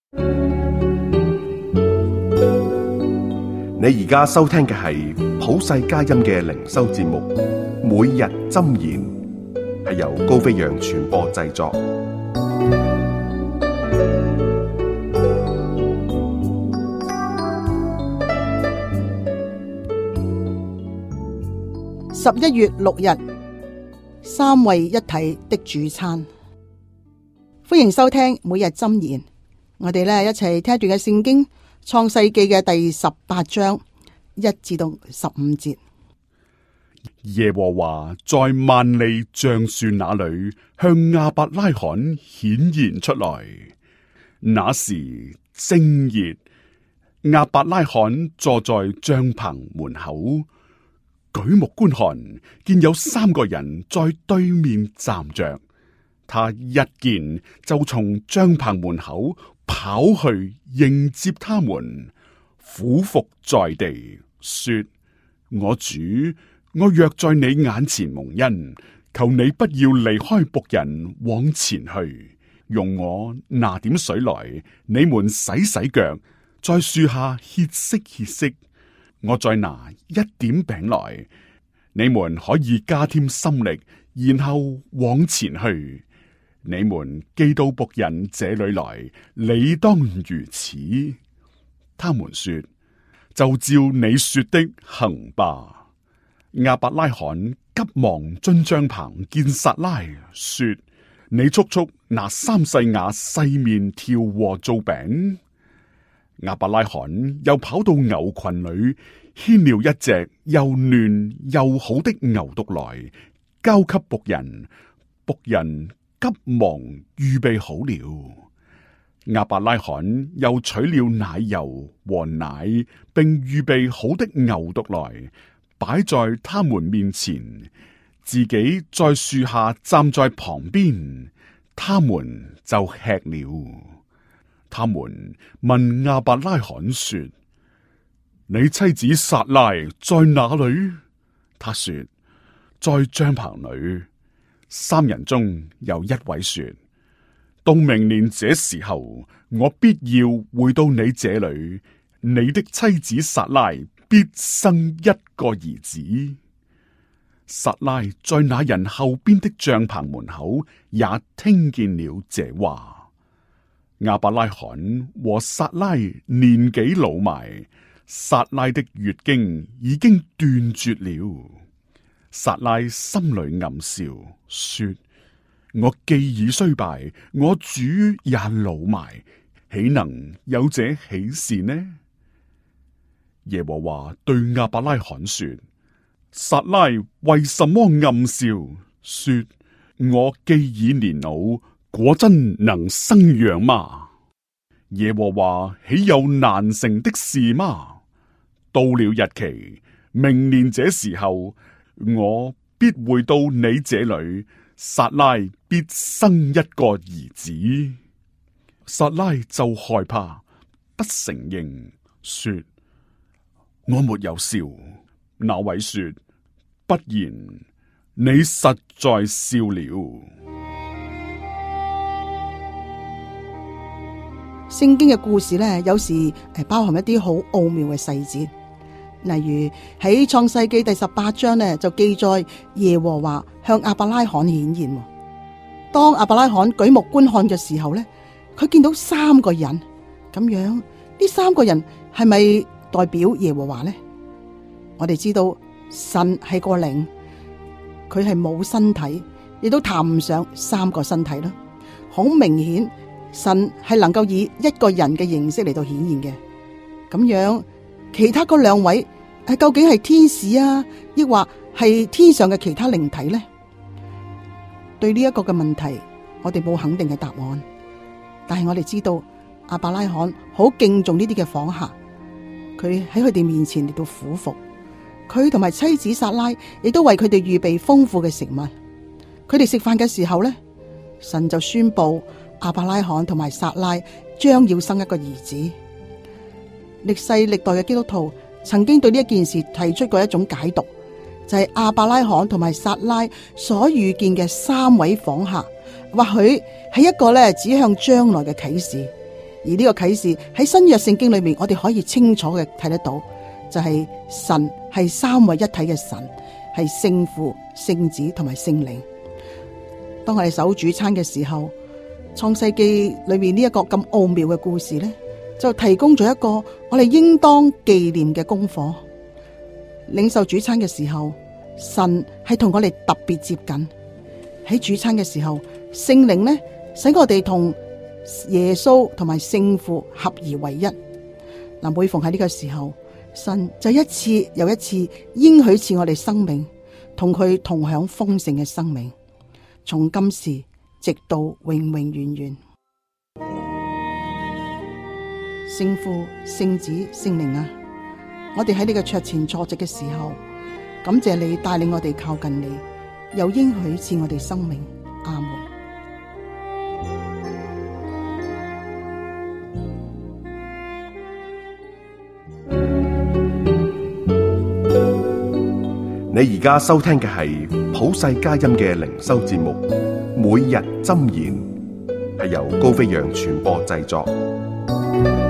你而家收聽嘅係普世佳音嘅靈修節目，每日箴言，係由高飛揚傳播製作。 11月6日，三位一體的主餐。歡迎收聽每日箴言。我哋一齊聽住嘅聖經創世記嘅第18章1至到15節。 耶和華在萬里橡樹那裏向亞伯拉罕顯現出來，那時正熱，亞伯拉罕坐在帳篷門口，舉目觀看，見有3個人在對面站着，他一見就從帳篷門口跑去迎接他們，俯伏在地，說：我主，我若在你眼前蒙恩，求你不要離開僕人往前去，容我拿點水來，你們洗洗腳，在樹下歇息歇息。我再拿一點餅來，你們可以加添心力，然後往前去。你們寄到僕人這裏來，理當如此。他們說：就照你說的行吧。亞伯拉罕急忙進帳篷見撒拉，說：你速速拿3細亞細麵調和做餅。亞伯拉罕又跑到牛群裏，牽了一隻又嫩又好的牛犢來，交給僕人，僕人急忙預備好了。亞伯拉罕又取了奶油和奶，並預備好的牛犢來，擺在他們面前，自己在樹下站在旁邊，他們就吃了。他們問亞伯拉罕說：你妻子撒拉在哪裏？他說：在帳篷裏。3人中有一位說：到明年這時候，我必要回到你這裏，你的妻子撒拉必生一個兒子。撒拉在那人後邊的帳篷門口也聽見了這話。亞伯拉罕和撒拉年紀老邁，撒拉的月經已經斷絕了。撒拉心裏暗笑，說：我既已衰敗，我主也老邁，豈能有這喜事呢？耶和華對亞伯拉罕說：撒拉為什麼暗笑，說我既已年老，果真能生養嗎？耶和華豈有難成的事嗎？到了日期，明年這時候，我必回到你這裏，撒拉必生一個兒子。撒拉就害怕，不承認，說：我沒有笑。那位說：不然，你實在笑了。 聖經嘅故事有時包含一啲好奧妙嘅細節。例如喺創世記第18章就記載耶和華向亞伯拉罕顯現。當亞伯拉罕舉目觀看嘅時候佢見到3個人咁樣，呢3個人係咪代表耶和華呢？我哋知道神係個靈，佢係冇身體，亦都談唔上3個身體啦。好明顯，神係能夠以一個人嘅形式嚟到顯現嘅。咁樣，其他嗰2位究竟係天使啊，抑或係天上嘅其他靈體呢？對呢一個嘅問題，我哋冇肯定嘅答案。但係我哋知道亞伯拉罕好敬重呢啲嘅訪客，佢喺佢哋面前嚟到俯伏，佢同埋妻子撒拉亦都為佢哋預備豐富嘅食物。佢哋食飯嘅時候神就宣布亞伯拉罕同埋撒拉將要生一個兒子。歷世歷代嘅基督徒曾經對呢一件事提出過一種解讀，就係亞伯拉罕同埋撒拉所遇見嘅3位訪客，或許係一個指向將來嘅啟示， 而呢個啟示喺新約聖經裏面，我哋可以清楚嘅睇得到，就係神係三位一體嘅神，係聖父、聖子同埋聖靈。當我哋守主餐嘅時候，創世記裏面呢一個咁奧妙嘅故事呢，就提供咗一個我哋應當紀念嘅功課。領受主餐嘅時候，神係同我哋特別接近。喺主餐嘅時候，聖靈呢使我哋同耶穌同埋聖父合而為一。嗱，每逢喺呢個時候，神就一次又一次應許賜我哋生命，同佢同享豐盛嘅生命，從今時直到永永遠遠。聖父、聖子、聖靈啊，我哋喺呢個桌前坐席嘅時候，感謝你帶領我哋靠近你，又應許賜我哋生命。阿門。 你而家收聽嘅係普世佳音嘅靈修節目，每日箴言，係由高飛揚傳播製作。